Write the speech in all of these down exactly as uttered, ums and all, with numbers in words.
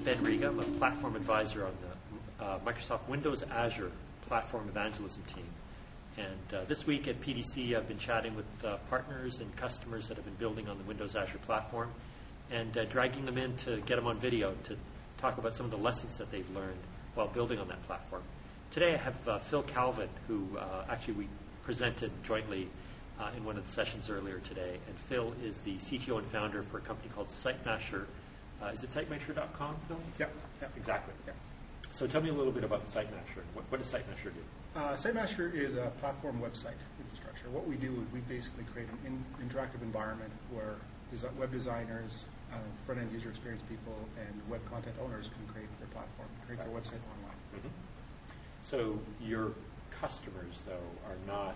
Ben Riga. I'm a platform advisor on the uh, Microsoft Windows Azure Platform Evangelism team. And uh, this week at P D C, I've been chatting with uh, partners and customers that have been building on the Windows Azure platform and uh, dragging them in to get them on video to talk about some of the lessons that they've learned while building on that platform. Today I have uh, Phil Calvin, who uh, actually we presented jointly uh, in one of the sessions earlier today. And Phil is the C T O and founder for a company called SiteMasher. Uh, is it SiteMasher dot com, Phil? Yep. Yep. Exactly. Yep. So tell me a little bit about SiteMasher. What, what does SiteMasher do? Uh, SiteMasher is a platform website infrastructure. What we do is we basically create an in, interactive environment where desi- web designers, uh, front-end user experience people, and web content owners can create their platform, create their website online. Mm-hmm. So your customers, though, are not,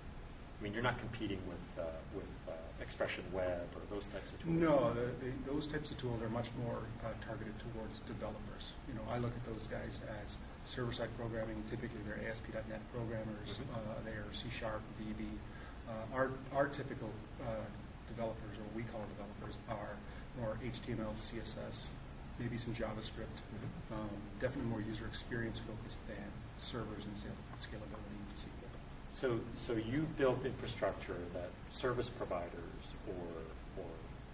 I mean, you're not competing with uh, with uh, Expression Web or those types of tools? No, the, the, those types of tools are much more uh, targeted towards developers. You know, I look at those guys as server-side programming. Typically, they're A S P dot net programmers. Mm-hmm. uh, they're C Sharp, V B. Uh, our, our typical uh, developers, or what we call developers, are more H T M L, C S S, maybe some JavaScript. Mm-hmm. um, definitely more user experience focused than servers and scalability and S Q L. So, so you've built infrastructure that service providers or, or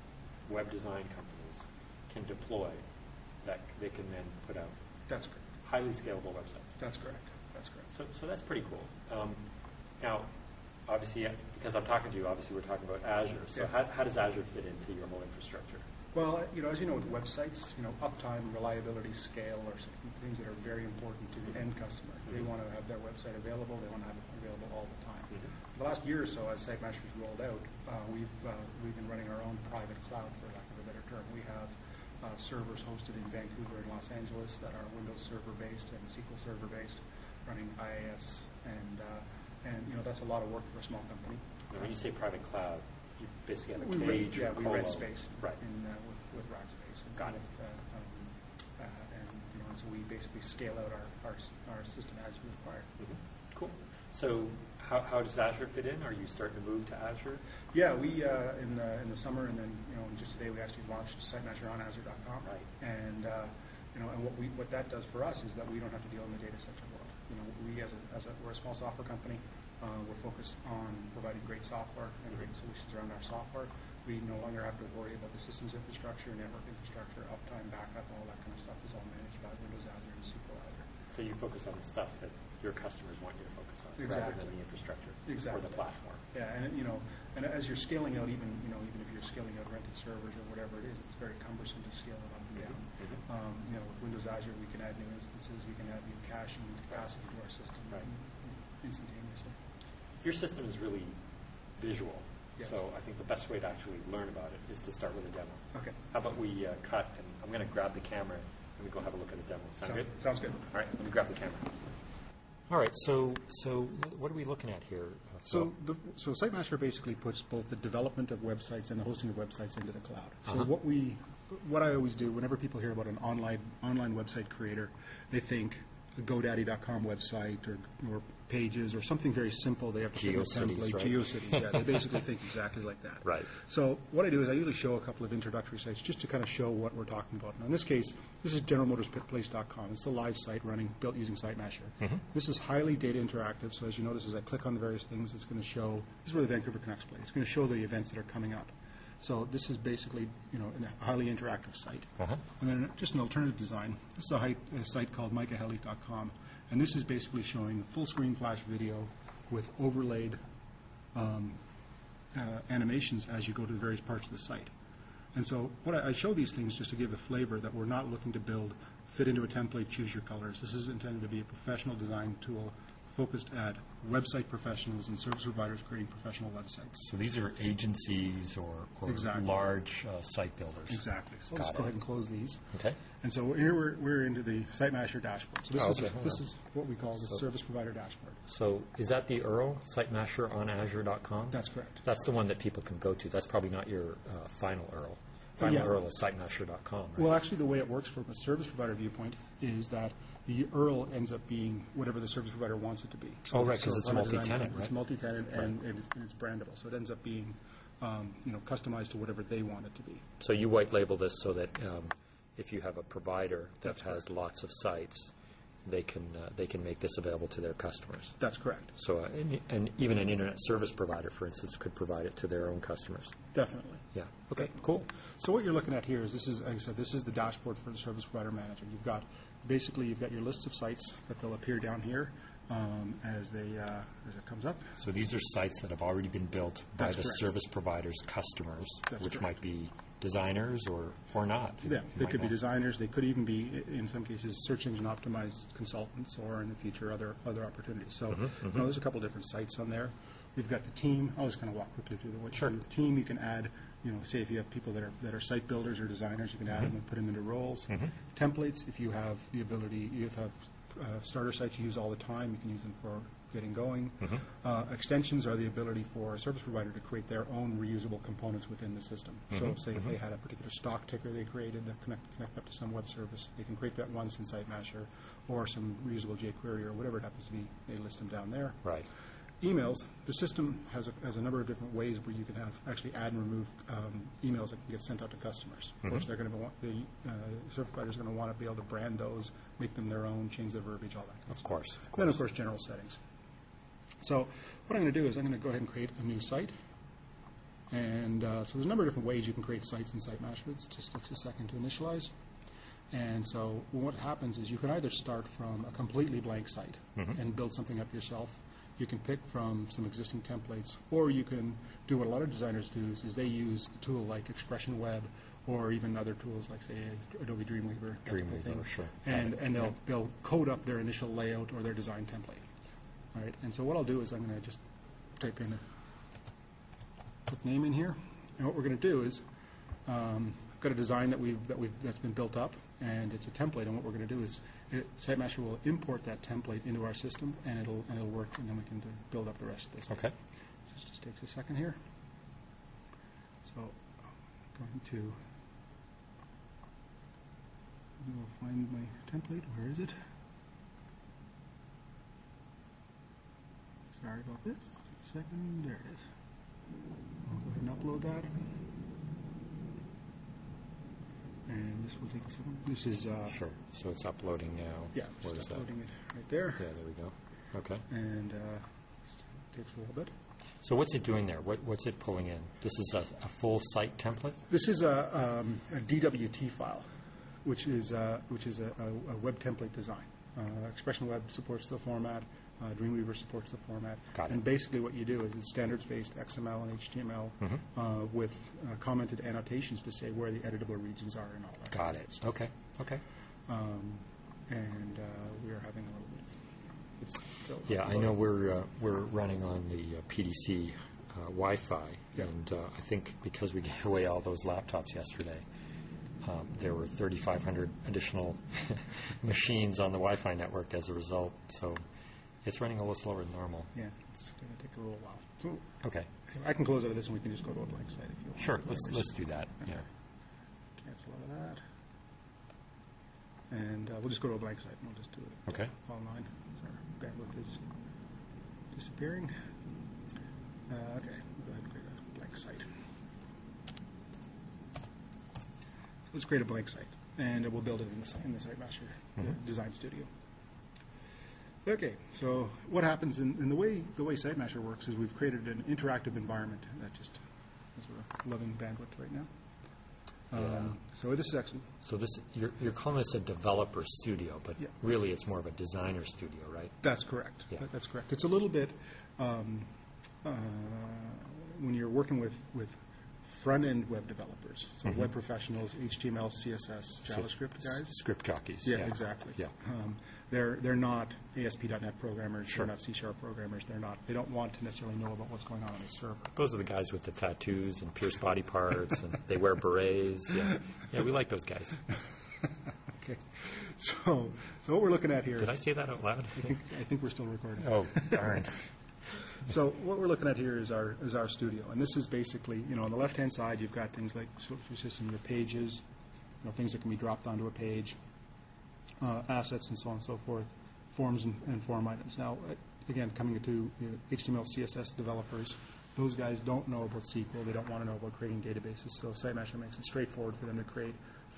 web design companies can deploy that they can then put out. That's correct. Highly scalable website. That's correct. That's correct. So, so that's pretty cool. Um, now, obviously, because I'm talking to you, obviously we're talking about Azure. So Yeah. how, how does Azure fit into your whole infrastructure? Well, you know, as you know, with websites, you know, uptime, reliability, scale are some things that are very important to the end customer. Mm-hmm. They want to have their website available. They want to have it available all the time. Mm-hmm. The last year or so, as SiteMasher's rolled out, uh, we've uh, we've been running our own private cloud, for lack of a better term. We have uh, servers hosted in Vancouver and Los Angeles that are Windows Server based and S Q L Server based, running I A S, and uh, and you know that's a lot of work for a small company. Now, when you say private cloud, you basically have a we cage rent, yeah, or we colo. rent space Right. in, uh, with, with rack space. And Got it. with, uh, um, uh, and you know, and so we basically scale out our, our, our system as required. Mm-hmm. Cool. So how, how does Azure fit in? Are you starting to move to Azure? Yeah, we uh, in the in the summer, and then you know just today we actually launched SiteMasher on Azure dot com. Right. And uh, you know, and what we what that does for us is that we don't have to deal in the data center world. You know, we as a, as a we're a small software company. Uh, we're focused on providing great software and great solutions around our software. We no longer have to worry about the systems infrastructure, network infrastructure, uptime, backup, all that kind of stuff is all managed by Windows Azure and S Q L Azure. So you focus on the stuff that your customers want you to focus on, Exactly. rather than the infrastructure Exactly. or the platform. Yeah, and you know, and as you're scaling out, even you know, even if you're scaling out rented servers or whatever it is, it's very cumbersome to scale it up and down. Mm-hmm. Um, you know, with Windows Azure, we can add new instances, we can add new caching capacity to our system Right. instantaneously. Your system is really visual, Yes. so I think the best way to actually learn about it is to start with a demo. Okay. How about we uh, cut, and I'm going to grab the camera, and we go have a look at a demo. Sound So- good? Sounds good. All right, let me grab the camera. All right, so so what are we looking at here? Uh, So, the, so SiteMasher basically puts both the development of websites and the hosting of websites into the cloud. So Uh-huh. what we, what I always do, whenever people hear about an online online website creator, they think a GoDaddy dot com website or, or Pages or something very simple. They have to GeoCities, set a template. right? GeoCities, yeah. They basically think exactly like that. Right. So what I do is I usually show a couple of introductory sites just to kind of show what we're talking about. Now, in this case, this is General Motors Place dot com. It's a live site running, built using SiteMasher. Mm-hmm. This is highly data interactive, so as you notice, as I click on the various things, it's going to show, this is where the Vancouver Canucks play. It's going to show the events that are coming up. So this is basically, you know, a highly interactive site. Uh-huh. And then just an alternative design. This is a, hi- a site called Micah Helly dot com. And this is basically showing full screen flash video with overlaid um, uh, animations as you go to the various parts of the site. And so what I, I show these things just to give a flavor that we're not looking to build, fit into a template, choose your colors. This is intended to be a professional design tool focused at website professionals and service providers creating professional websites. So these are agencies or, or Exactly. large uh, site builders. Exactly. So Got let's it. go ahead and close these. Okay. And so here we're, we're into the SiteMasher dashboard. So this, Oh, is, okay. Hold this on. is what we call the So- service provider dashboard. So is that the U R L, SiteMasher on Azure dot com? That's correct. That's the one that people can go to. That's probably not your uh, final U R L. Final yeah. U R L is SiteMasher dot com, right? Well, actually, the way it works from a service provider viewpoint is that the U R L ends up being whatever the service provider wants it to be. Oh, right, 'cause so it's from a design multi-tenant, point, right? It's multi-tenant, and, and, it's, and it's brandable. So it ends up being, um, you know, customized to whatever they want it to be. So you white label this so that um, if you have a provider that That's has lots of sites, they can uh, they can make this available to their customers. That's correct. So, uh, and, and even an internet service provider, for instance, could provide it to their own customers. Definitely. Yeah. Okay. Cool. So what you're looking at here is this is, like I said, this is the dashboard for the service provider manager. You've got basically you've got your lists of sites that they'll appear down here um, as they uh, as it comes up. So these are sites that have already been built by That's the correct. service provider's customers, That's which correct. might be designers or or not. It- Yeah, it they might could be not. designers. They could even be, i- in some cases, search engine optimized consultants, or in the future, other other opportunities. So, Mm-hmm, you know, there's a couple different sites on there. We've got the team. I'll just kind of walk quickly through the. Sure. The team you can add. You know, say if you have people that are that are site builders or designers, you can add them and put them into roles. Templates, if you have the ability, you have uh, starter sites you use all the time, you can use them for getting going. Uh, extensions are the ability for a service provider to create their own reusable components within the system. So say if they had a particular stock ticker they created that connect, connect up to some web service, they can create that once in SiteMasher, or some reusable jQuery or whatever it happens to be, they list them down there. Right. Emails, the system has a, has a number of different ways where you can have actually add and remove um, emails that can get sent out to customers. Of course, they're going to want, the uh, service provider is going to want to be able to brand those, make them their own, change the verbiage, all that kind of Of stuff. course. Of course. Then, of course, general settings. So what I'm going to do is I'm going to go ahead and create a new site. And uh, so there's a number of different ways you can create sites in SiteMasher. It just takes a second to initialize. And so what happens is you can either start from a completely blank site and build something up yourself. You can pick from some existing templates, or you can do what a lot of designers do is, is they use a tool like Expression Web, or even other tools like, say, Adobe Dreamweaver. that type of Dreamweaver, thing. sure. And, Got it. and they'll, Yeah. they'll code up their initial layout or their design template. All right, and so what I'll do is I'm going to just type in a quick name in here, and what we're going to do is um, I've got a design that we've that we've that's been built up, and it's a template. And what we're going to do is it, SiteMasher will import that template into our system, and it'll and it'll work, and then we can do, build up the rest of this. Okay. So this just takes a second here. So I'm going to go find my template. Where is it? Sorry about this. Take a second. There it is. I'll go ahead and upload that. And this will take a second. This is, uh, Sure. So it's uploading now. yeah, Where just is that? uploading it right there. Yeah, there we go. Okay. And uh, it takes a little bit. So what's it doing there? What, what's it pulling in? This is a, a full site template? This is a, um, a D W T file, which is, uh, which is a, a, a web template design. Uh, Expression Web supports the format. Uh, Dreamweaver supports the format. Got it. And basically what you do is it's standards-based X M L and H T M L Mm-hmm. uh, with uh, commented annotations to say where the editable regions are and all that. Got it. Okay. Okay. Um, and uh, we are having a little bit of, it's still. Yeah, I know we're uh, we're running on the uh, P D C uh, Wi-Fi, Yeah. and uh, I think because we gave away all those laptops yesterday, um, there were thirty-five hundred additional machines on the Wi-Fi network as a result. So it's running a little slower than normal. Yeah, it's going to take a little while. So Okay, I can close out of this and we can just go to a blank site if you want. sure. Let's let's do that. Yeah. Cancel out of that. And uh, we'll just go to a blank site and we'll just do it. Okay. All nine. So our bandwidth is disappearing. Uh, okay, we'll go ahead and create a blank site. Let's create a blank site, and we'll build it in the, site- in the SiteMasher Mm-hmm. uh, Design Studio. Okay, so what happens in, in the way the way SiteMasher works is we've created an interactive environment that just is we're loving bandwidth right now. Um, so this is actually So this you're you're calling this a developer studio, but Yeah. really it's more of a designer studio, right? That's correct. Yeah. That- That's correct. It's a little bit, um, uh, when you're working with, with front-end web developers, so web professionals, H T M L, C S S, So JavaScript s- guys. Script jockeys. Yeah, exactly. Yeah. Um, they're, they're not A S P dot net programmers, Sure. they're not C-sharp programmers, they're not, they don't want to necessarily know about what's going on on the server. Those are the guys with the tattoos and pierced body parts, and they wear berets. Yeah, yeah, we like those guys. Okay. So, so what we're looking at here, Did I say that out loud? I think, I think we're still recording. Oh, darn. So what we're looking at here is our is our studio, and this is basically, you know, on the left-hand side, you've got things like your system, your pages, you know, things that can be dropped onto a page, uh, assets, and so on and so forth, forms and, and form items. Now, uh, again, coming to you know, H T M L, C S S developers, those guys don't know about S Q L. They don't want to know about creating databases. So SiteMasher makes it straightforward for them to create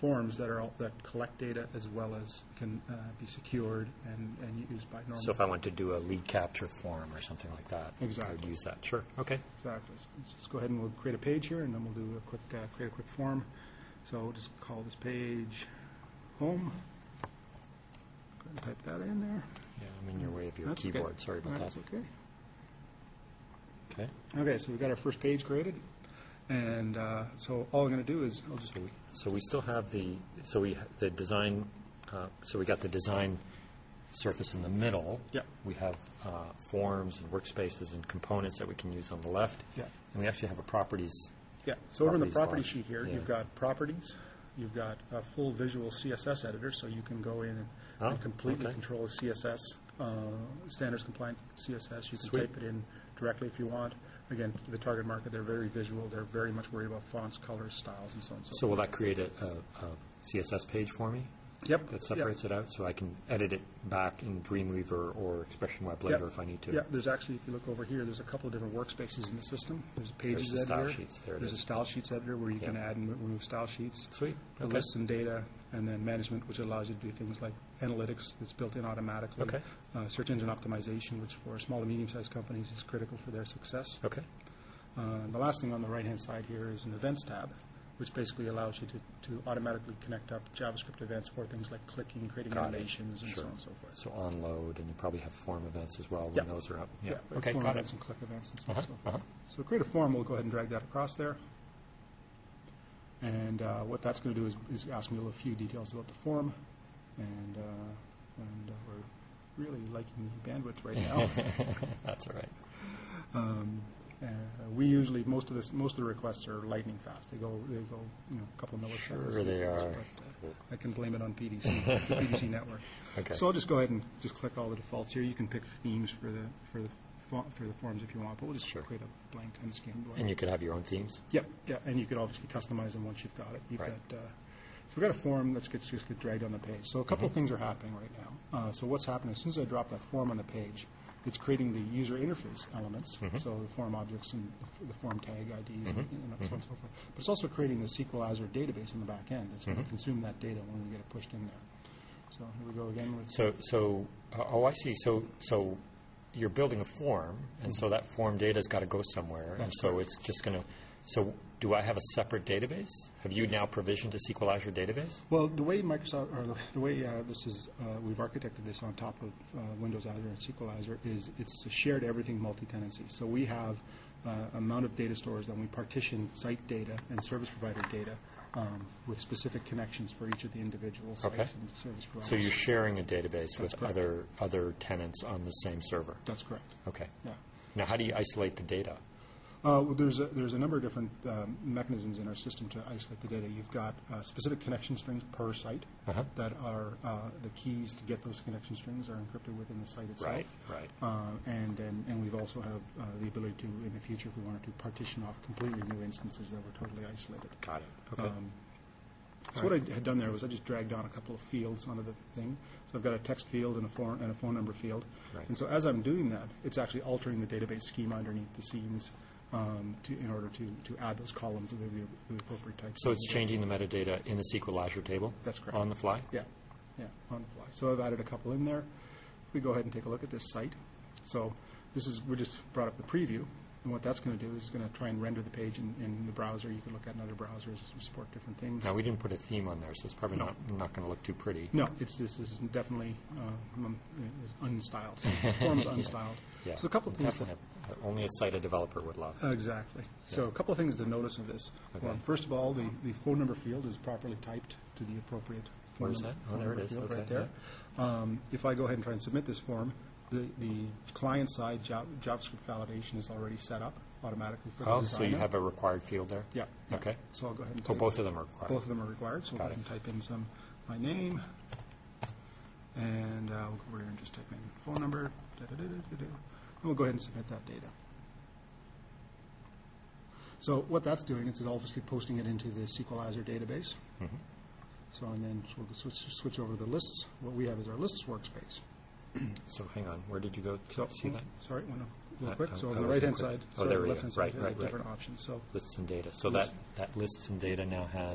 forms that are all, that collect data as well as can uh, be secured and, and used by normal. So if I want to do a lead capture form or something like that, I Exactly. would use that. Sure. Okay. Exactly. So let's just go ahead and we'll create a page here, and then we'll do a quick uh, create a quick form. So we'll just call this page home. Go ahead and type that in there. Yeah, I'm in your way of your That's keyboard. okay. Sorry about That's that. okay. Okay. Okay, so we've got our first page created, and uh, so all I'm going to do is I'll just So we, so we still have the, so we, ha- the design, uh, so we got the design surface in the middle. Yep. We have uh, forms and workspaces and components that we can use on the left. Yeah. And we actually have a properties. yeah. So over in the Properties property bar. sheet here, Yeah. you've got properties, you've got a full visual C S S editor, so you can go in and, Oh, and completely okay. control C S S, uh, standards compliant C S S. You can Sweet. type it in directly if you want. Again, the target market, they're very visual. They're very much worried about fonts, colors, styles, and so on and so, So will forth. that create a, a, a C S S page for me Yep. that separates it out so I can edit it back in Dreamweaver or Expression Web later if I need to? Yeah, there's actually, if you look over here, there's a couple of different workspaces in the system. There's a pages There's the style editor. sheets. There it There's is. a style sheets editor where you can Yeah. add and remove style sheets. Sweet. The Okay. lists and data, and then management, which allows you to do things like analytics that's built in automatically. Okay. Uh, search engine optimization, which for small to medium-sized companies is critical for their success. Okay. Uh, the last thing on the right-hand side here is an events tab, which basically allows you to, to automatically connect up JavaScript events for things like clicking, creating Got it. animations, and Sure. so on and so forth. So on load, and you probably have form events as well when Yeah. those are up. Yeah. Yeah, Okay, form got events it. and click events and so on Uh-huh, and so forth. uh-huh. So create a form, we'll go ahead and drag that across there. And uh, what that's going to do is, is ask me a few details about the form. And, uh, and uh, we're really liking the bandwidth right now. That's all right. um, uh, we usually, most of this, most of the requests are lightning fast. They go, they go, you know, a couple of milliseconds. Sure they are. But, uh, I can blame it on P D C, the P D C network. Okay. So I'll just go ahead and just click all the defaults here. You can pick themes for the for the fo- for the forms if you want, but we'll just Sure. create a blank unscanned blank. And you could have your own themes? Yep, yeah, and you could obviously customize them once you've got it. You've Right. got, uh, so we've got a form that's gets, just get dragged on the page. So a couple Mm-hmm. of things are happening right now. Uh, so what's happening, as soon as I drop that form on the page, it's creating the user interface elements, Mm-hmm. so the form objects and the, the form tag I Ds and, and so on and so forth. But it's also creating the S Q L Azure database in the back end that's Mm-hmm. going to consume that data when we get it pushed in there. So here we go again with So, so, uh, oh, I see. So, so you're building a form, and so that form data's got to go somewhere, and That's so correct. it's just going to. So, do I have a separate database? Have you now provisioned a S Q L Azure database? Well, the way Microsoft, or the, the way uh, this is, uh, we've architected this on top of uh, Windows Azure and S Q L Azure is it's a shared everything multi-tenancy. So we have uh, amount of data stores that we partition site data and service provider data um, with specific connections for each of the individual sites Okay. and service providers. So you're sharing a database with correct. other other tenants on the same server. That's correct. Okay. Yeah. Now, how do you isolate the data? Uh, well, there's a, there's a number of different um, mechanisms in our system to isolate the data. You've got uh, specific connection strings per site Uh-huh. that are uh, the keys to get those connection strings are encrypted within the site itself. Right, right. Uh, and then and we've also have uh, the ability to, in the future, if we wanted to, partition off completely new instances that were totally isolated. Got it. Okay. Um, so what I had done there was I just dragged on a couple of fields onto the thing. So I've got a text field and a phone and a phone number field. Right. And so as I'm doing that, it's actually altering the database schema underneath the scenes um, to, in order to, to add those columns of the, the appropriate types. So it's changing the metadata in the S Q L Azure table? That's correct. On the fly? Yeah, yeah, on the fly. So I've added a couple in there. We go ahead and take a look at this site. So this is, we just brought up the preview. And what that's going to do is going to try and render the page in, in the browser. You can look at in other browsers, support different things. Now, we didn't put a theme on there, so it's probably No. not, not going to look too pretty. No, it's this is definitely uh, um, is unstyled. The form's unstyled. Yeah. So a couple of things. Definitely. Only a site a developer would love. Exactly. So a couple of things to notice of this. Okay. Well, first of all, the, the phone number field is properly typed to the appropriate phone Where's number, that? Oh, phone there it number is. field Okay, right there. Um, if I go ahead and try and submit this form, the, the client-side Java, JavaScript validation is already set up automatically for the Oh, so you designer. have a required field there? Yeah. yeah. Okay. So I'll go ahead and Oh, type- both of them are required. Both of them are required. So Got I'll go ahead it. and type in some my name, and uh, we'll go over here and just type in phone number. Da, da, da, da, da, da. And we'll go ahead and submit that data. So what that's doing is it's obviously posting it into the S Q L Azure database. Mhm. So and then we'll switch, switch over to the lists. What we have is our lists workspace. So hang on, where did you go to So see that? sorry, one, real I- quick. I- So I on the wasn't right hand quick. side, Oh, sorry, there the we go. left hand side, Right, we have right, right. different options. So Lists and data. So Lists. that, that lists and data now has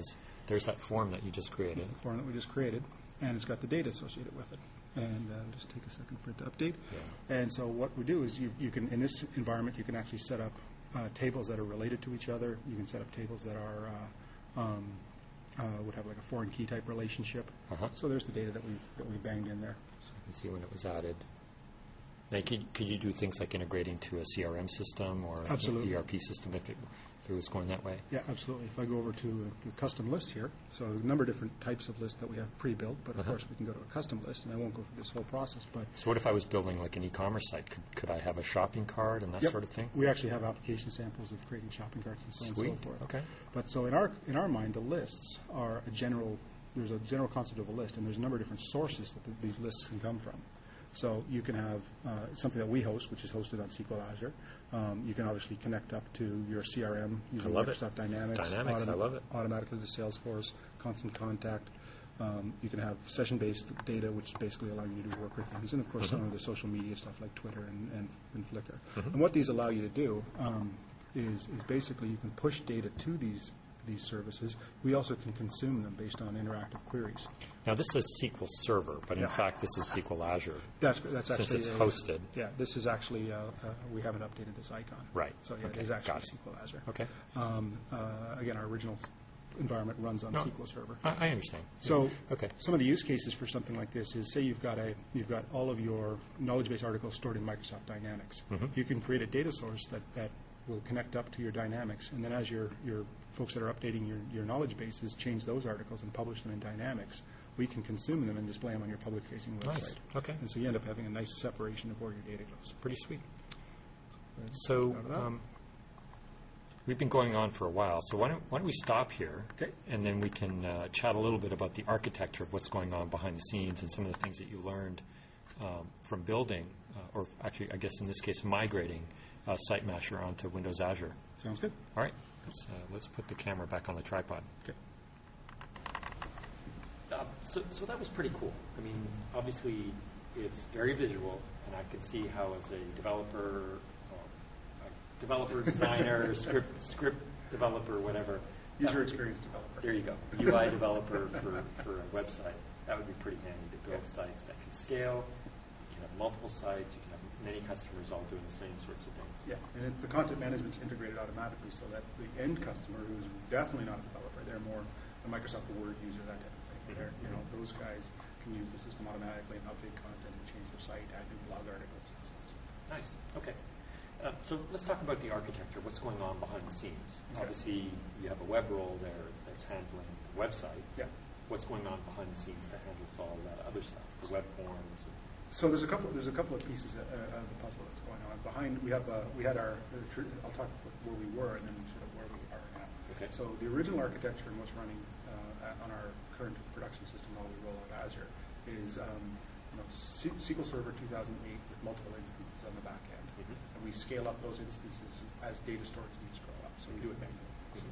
there's that form that you just created. It's the form that we just created, and it's got the data associated with it. And uh, just take a second for it to update. Yeah. And so what we do is you, you can, in this environment, you can actually set up uh, tables that are related to each other. You can set up tables that are uh, um, uh, would have like a foreign key type relationship. Uh-huh. So there's the data that we that we banged in there. So you can see when it was added. Now, could, could you do things like integrating to a C R M system or Absolutely. an E R P system if it, if it was going that way? Yeah, absolutely. If I go over to the custom list here, so a number of different types of lists that we have pre-built, but of Uh-huh. course we can go to a custom list, and I won't go through this whole process, but So what if I was building like an e-commerce site? Could, could I have a shopping cart and that Yep. sort of thing? We actually have application samples of creating shopping carts and so on Sweet. and so forth. Okay. But so in our in our mind, the lists are a general. There's a general concept of a list, and there's a number of different sources that the, these lists can come from. So you can have uh, something that we host, which is hosted on S Q L Azure. Um, you can obviously connect up to your C R M using love it. Microsoft Dynamics. Dynamics, I love it. Automatically to Salesforce, Constant Contact. Um, you can have session-based data, which basically allow you to do work with things, and of course some of the social media stuff like Twitter and, and, and Flickr. And what these allow you to do um, is, is basically you can push data to these these services. We also can consume them based on interactive queries. Now, this says S Q L Server, but in Yeah. fact, this is S Q L Azure. That's that's Since actually it's a- hosted. Yeah, this is actually uh, uh, we haven't updated this icon. Right. So yeah, Okay, it is actually got it. S Q L Azure. Okay. Um, uh, again, our original environment runs on No. S Q L Server. I, I understand. So Okay. some of the use cases for something like this is, say you've got a you've got all of your knowledge base articles stored in Microsoft Dynamics. Mm-hmm. You can create a data source that, that will connect up to your Dynamics, and then as your your folks that are updating your, your knowledge bases change those articles and publish them in Dynamics, we can consume them and display them on your public-facing website. Nice. Okay. And so you end up having a nice separation of where your data goes. Pretty sweet. So Out of that. um, we've been going on for a while, so why don't, why don't we stop here, Okay. and then we can uh, chat a little bit about the architecture of what's going on behind the scenes and some of the things that you learned um, from building, uh, or actually, I guess in this case, migrating uh, SiteMasher onto Windows Azure. Sounds good. All right, let's, uh, let's put the camera back on the tripod. Okay. Uh, so, so that was pretty cool. I mean, obviously, it's very visual, and I could see how, as a developer, or a developer, designer, script, script developer, whatever. User that- experience developer. There you go. U I developer for, for a website. That would be pretty handy to build sites that can scale. You can have multiple sites. You can have many customers all doing the same sorts of things. Yeah, and it, the content management's integrated automatically so that the end customer, who's definitely not a developer, they're more a Microsoft Word user, that type of thing. They're, you know, those guys can use the system automatically and update content and change their site, add new blog articles, and so on. and so forth. Nice. Okay. Uh, so let's talk about the architecture. What's going on behind the scenes? Okay. Obviously, you have a web role there that's handling the website. Yeah. What's going on behind the scenes that handles all that other stuff, the web forms? And So there's a couple. There's a couple of pieces of, uh, of the puzzle that's going on. Behind, we have uh, we had our. Uh, tr- I'll talk about where we were and then sort of where we are now. Okay. So the original architecture and what's running uh, on our current production system while we roll out Azure is um, you know, S Q L Server two thousand eight with multiple instances on the back end, Mhm. and we scale up those instances as data storage needs grow up. So we do it manually.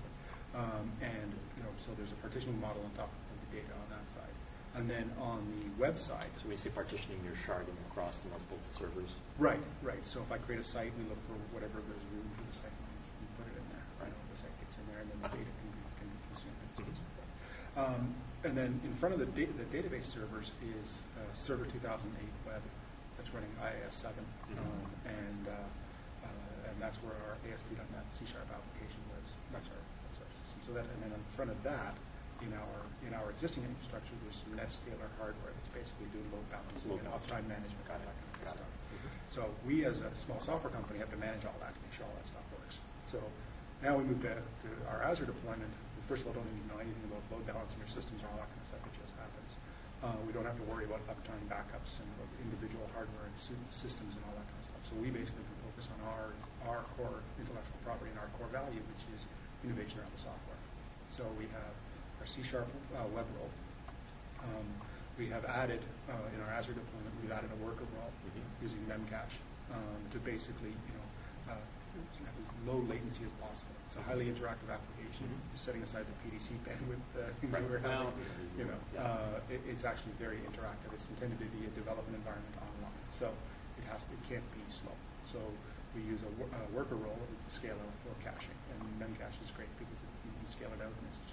Um, and you know, so there's a partitioning model on top of the data on that side, and then on the website. so when you say partitioning, you're sharding across the multiple servers. Right, right. So if I create a site, we look for whatever there's room for the site, and we put it in there. Right, the site gets in there, and then the Uh-huh. data can be, can be consumed. And so on and so forth. Um, and then in front of the, da- the database servers is uh, Server two thousand eight Web that's running I I S seven, Mhm. um, and uh, uh, and that's where our A S P dot net C Sharp application lives. That's our that's our system. So that, and then in front of that, in our in our existing infrastructure, there's some NetScaler hardware that's basically doing load balancing Load and balancing. uptime management, Got all it. that kind of good Got it. stuff. Mhm. So we, as a small software company, have to manage all that to make sure all that stuff works. So now we move to, to our Azure deployment. We first of all don't even know anything about load balancing your systems and all that kind of stuff. It just happens. Uh, we don't have to worry about uptime backups and about individual hardware and sy- systems and all that kind of stuff. So we basically can focus on our our core intellectual property and our core value, which is innovation around the software. So we have our C Sharp uh, web role. Um, we have added, uh, in our Azure deployment, we've added a worker role Mhm. using Memcache um, to basically, you know, uh, have as low latency as possible. It's a highly interactive application. Mhm. Just setting aside the P D C bandwidth uh, things Right. that we're having, Well, you know, yeah. uh, it, it's actually very interactive. It's intended to be a development environment online, so it has it can't be slow. So we use a, wo- a worker role with Scala for caching, and Memcache is great because it, you can scale it out and it's distributed.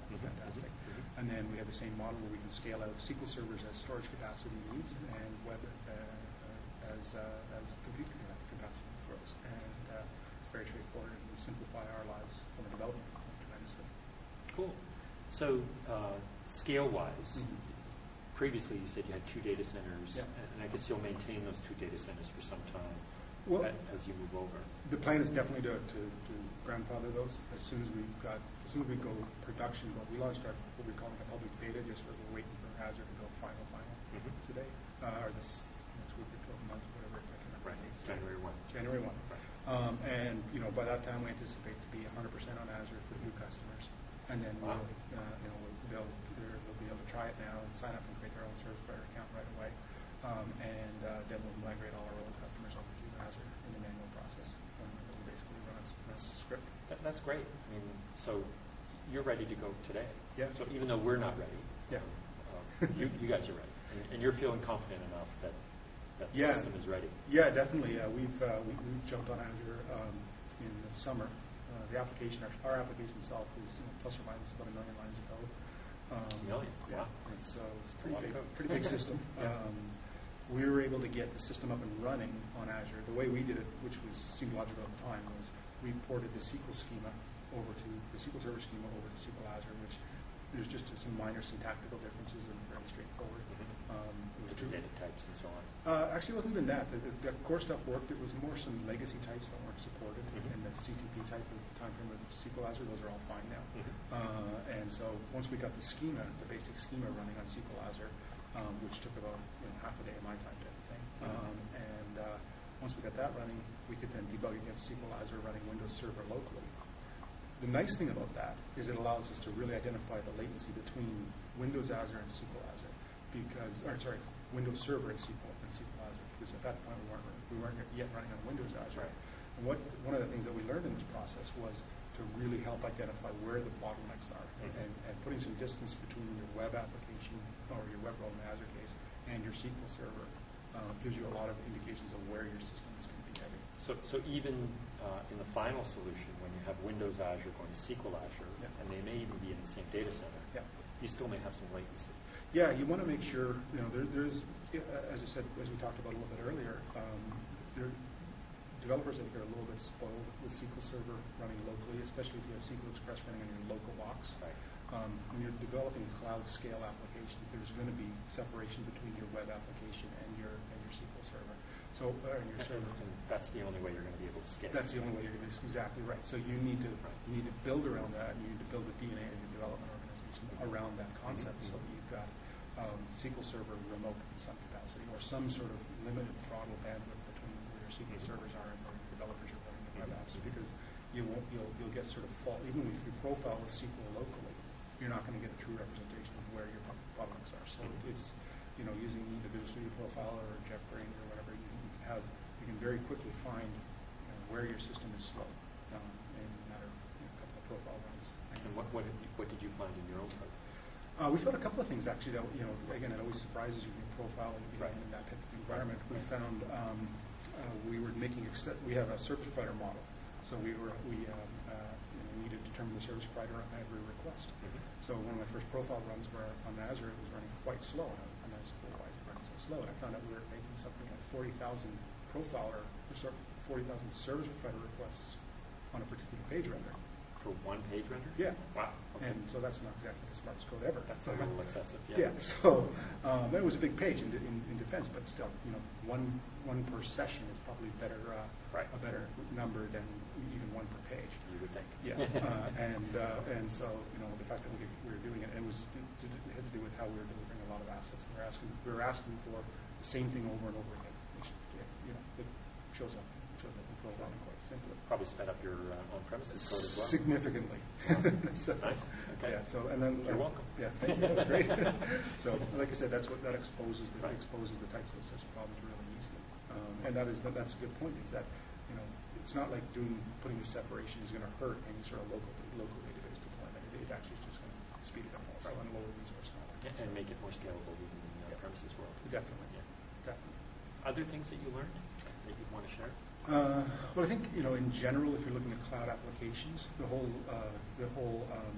It's Mhm. fantastic. Mhm. And then we have the same model where we can scale out S Q L servers as storage capacity needs and web uh, uh, as uh, as compute capacity grows. And uh, it's very straightforward, and we simplify our lives from a development point tremendously. Cool. So, uh, scale-wise, Mhm. previously you said you had two data centers, Yeah. and I guess you'll maintain those two data centers for some time Well, a- as you move over. the plan is definitely to, to, to grandfather those as soon as we've got, as soon as we go production. But we launched our what we're calling a public beta, just for we're waiting for Azure to go final final Mhm. today, uh, or this next week or twelve months, whatever. I can't remember Right, the it's dates. January one. January one. Right. Um, and you know, by that time, we anticipate to be one hundred percent on Azure for new customers, and then Wow. we'll, uh, you know, they'll they're- they'll be able to try it now and sign up and create their own service provider account right away, um, and uh, then we'll migrate all our old customers over to Azure in the manual process. Um, we'll basically run a, s- a script. That, that's great. I mean, so you're ready to go today. Yeah. So even though we're not ready, Yeah. uh, you, you guys are ready, and, and you're feeling confident enough that that the Yeah. system is ready. Yeah, definitely. Uh, we've uh, we, we've jumped on Azure um, in the summer. Uh, the application, our, our application itself is you know, plus or minus about a million lines of code. Um, A million? Yeah. Wow. And so it's That's a pretty lot of big, code. pretty big system. Yeah. Um, we were able to get the system up and running on Azure. The way we did it, which was seemed logical at the time, was we ported the S Q L schema over to the S Q L Server schema over to S Q L Azure, which there's just some minor syntactical differences and fairly straightforward. Mhm. Um, it was Different true. data types and so on. Uh, actually, it wasn't even that. The, the, the core stuff worked. It was more some legacy types that weren't supported, Mhm. and the C T P type of timeframe of S Q L Azure, those are all fine now. Mhm. Uh, and so once we got the schema, the basic schema running on S Q L Azure, um, which took about you know, half a day of my time to everything, Mhm. um, and uh, once we got that running, we could then debug against S Q L Azure running Windows Server locally. The nice thing about that is it allows us to really identify the latency between Windows Azure and S Q L Azure, because, or sorry, Windows Server and S Q L and S Q L Azure, because at that point we weren't we weren't yet running on Windows Azure. Right. And what one of the things that we learned in this process was to really help identify where the bottlenecks are, Mhm. and, and putting some distance between your web application or your web role in the Azure case and your S Q L Server uh, gives you a lot of indications of where your system is going to be heading. So, so even uh, in the final solution, when you have Windows Azure going to S Q L Azure, Yeah. and they may even be in the same data center, Yeah. you still may have some latency. Yeah, you want to make sure, you know, there, there's, uh, as I said, as we talked about a little bit earlier, um, there, developers I think are a little bit spoiled with S Q L Server running locally, especially if you have S Q L Express running on your local box. Right. Um, when you're developing cloud scale applications, there's going to be separation between your web application and your and your S Q L Server. So, uh, and your And, server. and that's the only way you're going to be able to scale. That's the only way you're going to do exactly right. So you need to you need to build around that. And you need to build a D N A of your development organization around that concept, so that you've got um, S Q L Server remote in some capacity, or some sort of limited throttle bandwidth between where your S Q L servers are and where your developers are running the web apps. Because you won't you'll you'll get sort of fault even if you profile with S Q L locally, you're not going to get a true representation of where your bottlenecks are. So it's you know using the Visual Studio Profiler or JetBrains or whatever, you can have you can very quickly find you know, where your system is slow um, in a matter of you know, a couple of profile runs. And what, what, did you, what did you find in your own code? Uh, we found a couple of things actually that you know again it always surprises you when you profile you know, Right. in that type of environment. We found um, uh, we were making ex- we have a service provider model, so we were we um, uh, you know, needed to determine the service provider on every request. Mhm. So one of my first profile runs were on Azure. It was running quite slow, and I was like, well, why is it running so slow? And I found out we were making something like forty thousand profiler, forty thousand service provider requests on a particular page render. For one page render? Yeah. Wow. Okay. And so that's not exactly the smartest code ever. That's a little excessive. Yeah. Yeah, so um, it was a big page in, in, in defense, but still, you know, one one per session is probably better uh, Right. a better number than even one per page. You would think. Yeah, uh, and uh, and so you know the fact that we, could, we were doing it, it was it, it had to do with how we were delivering a lot of assets. And we were asking we were asking for the same thing over and over again. It should, you know, it shows up shows up in profiling quite simply. Probably sped up your uh, on-premises code as well. Significantly. so, Nice. Okay. Yeah. So and then You're uh, welcome. Yeah. Thank you. That's great. so like I said, that's what that exposes the Right. exposes the types of such problems really easily. Um, and that is that, that's a good point. Is that you know it's not like doing putting the separation is going to hurt any sort of local local database deployment. It, it actually is just going to speed it up also Right. and lower resource and all that. And, and make it more scalable even in the Yeah. premises world. Definitely. Yeah. Definitely. Other things that you learned that you want to share? Uh, well, I think you know, in general, if you're looking at cloud applications, the whole uh, the whole um,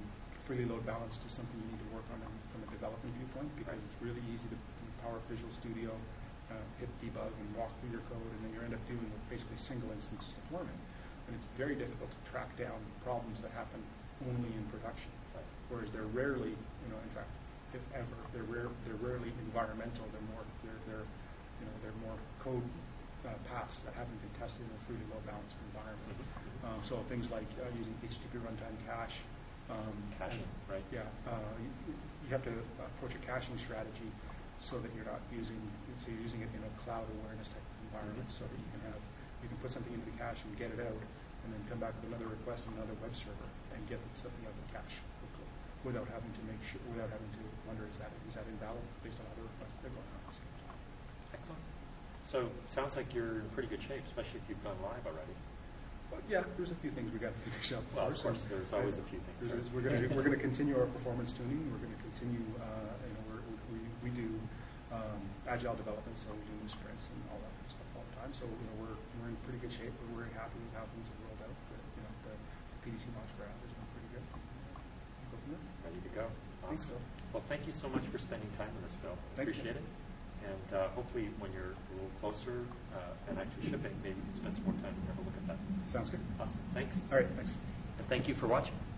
freely load balanced is something you need to work on from a development viewpoint, because it's really easy to in Power Visual Studio, uh, hit debug and walk through your code, and then you end up doing basically single instance deployment. And it's very difficult to track down problems that happen only in production, whereas they're rarely, you know, in fact, if ever, they're rare, they're rarely environmental. They're more, they're, they're, you know, they're more code uh, paths that haven't been tested in a freely load balanced environment. Um, so things like uh, using H T T P runtime cache. Um, Caching, right? Yeah, uh, you, you have to approach a caching strategy so that you're not using, so you're using it in a cloud awareness type of environment, so that you can have, you can put something into the cache and get it out, and then come back with another request on another web server and get something out of the cache quickly, without having to make sure, without having to wonder, is that is that invalid based on other requests that are going on at the same time. Excellent. So sounds like you're in pretty good shape, especially if you've gone live already. Well, yeah, there's a few things we got to finish up. Well, of first. course, there's always a few things. There's- right? We're going to we're going to continue our performance tuning. We're going to continue. Uh, you know, we're, we we do um, agile development, so we do new sprints and all that kind of stuff all the time. So you know, we're we're in pretty good shape. We're very happy with how things have rolled out. But, you know, the P D C launch for Apple has been pretty good. Go from there. Ready to go. I think so. Well, thank you so much for spending time with us, Bill. Thank you. Appreciate it. And uh, hopefully, when you're a little closer uh, and actually shipping, maybe you can spend some more time and have a look at that. Sounds good. Awesome. Thanks. All right. Thanks. And thank you for watching.